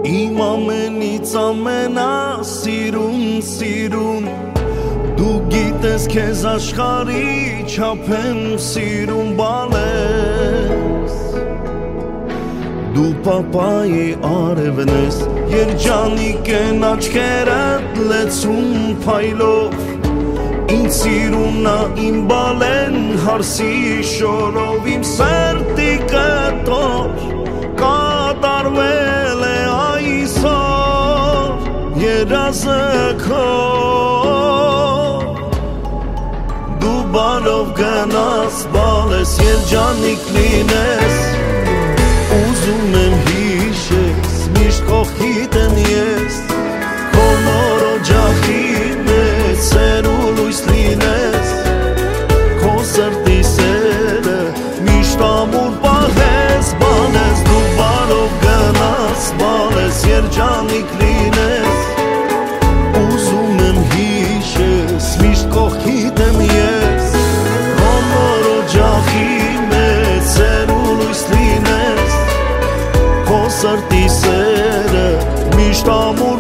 Իմ ամենից ամենասիրուն Դու գիտես քեզ աշխարհի չափ եմ սիրում բալես Դու պապայի արևն ես Երջանիկ են աչքերդ լեցուն փայլով Ինձ սիրունա իմ բալեն հարսի շորով Իմ սերտի կտոր կատարվել է այսօր երազը քո Դու բալով գնաս բալես երջանիկ լինես Ուզում եմ հիշես միշտ կողքիդ եմ ես Քո նոր օջախի մեջ սեր ու լույս լինես Քո սրտի սերը միշտ ամուր պահես Բալես դու բալով գնաս բալես երջանիկ լինես Ուզում եմ հիշես միշտ կողքիդ եմ ես Քո նոր օջախի մեջ սեր ու լույս լինես Քո սրտի սերը միշտ ամուր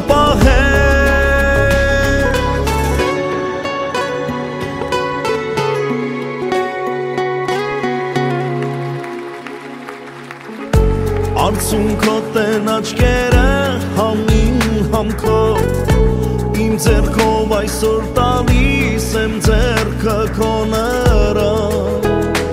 պահես Արցունքոտ են աչքերը համին համքով Իմ ձեռքով այսօր տալիս եմ ձեռքը քո նրան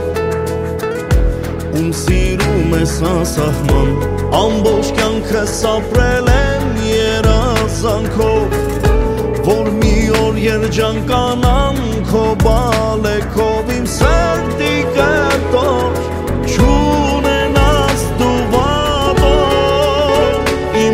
Ում սիրում ես անսահման Ամբողջ կյանքս ապրել եմ երազանքով Որ մի օր երջանկանամ քո բալեքով Իմ սրտի կտոր չունենաս դու վատոր Իմ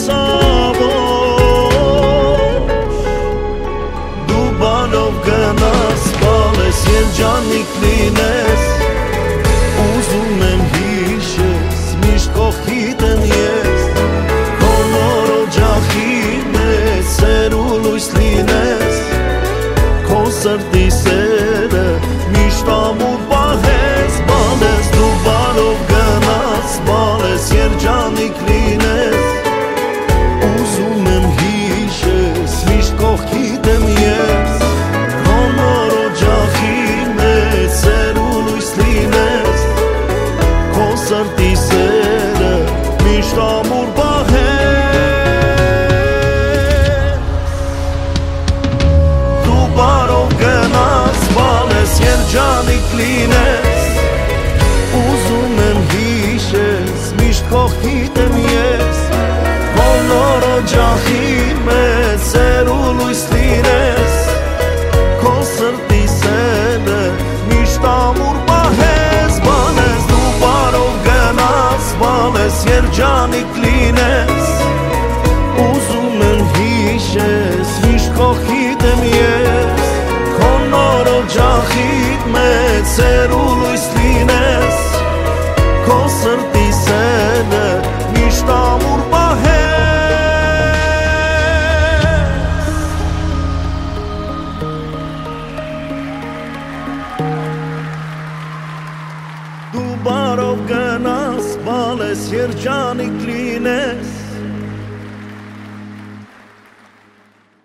լուսավոր Դու բալով գնաս բալես երջանիկ լինես Ուզում եմ հիշես միշտ կողքիդ եմ ես Քո նոր օջախի մեջ սեր ու լույս լինես Քո սրտի սերը միշտ ամուր պահես Բալես դու բալով գնաս բալես երջանիկ լինես Ուզում եմ հիշես միշտ կողքիդ եմ ես Քո նոր օջախի մեջ սեր ու լույս լինես Քո սրտի սերը միշտ ամուր պահես Դու բարով գնաս բալես երջանիկ լինես Ուզում եմ հիշես միշտ կողքիդ եմ ես Քո նոր օջախի մեջ սեր ու լույս լինես Քո սրտի սերը միշտ ամուր պահես Բալես դու բարով գնաս բալես երջանիկ լինես Ուզում եմ հիշես միշտ կողքիդ եմ ես Քո նոր օջախիդ մեջ սեր ու լույս լինես Քո սրտի սերը միշտ ամուր պահես Դու բարով գնաս բալես երջանիկ լինես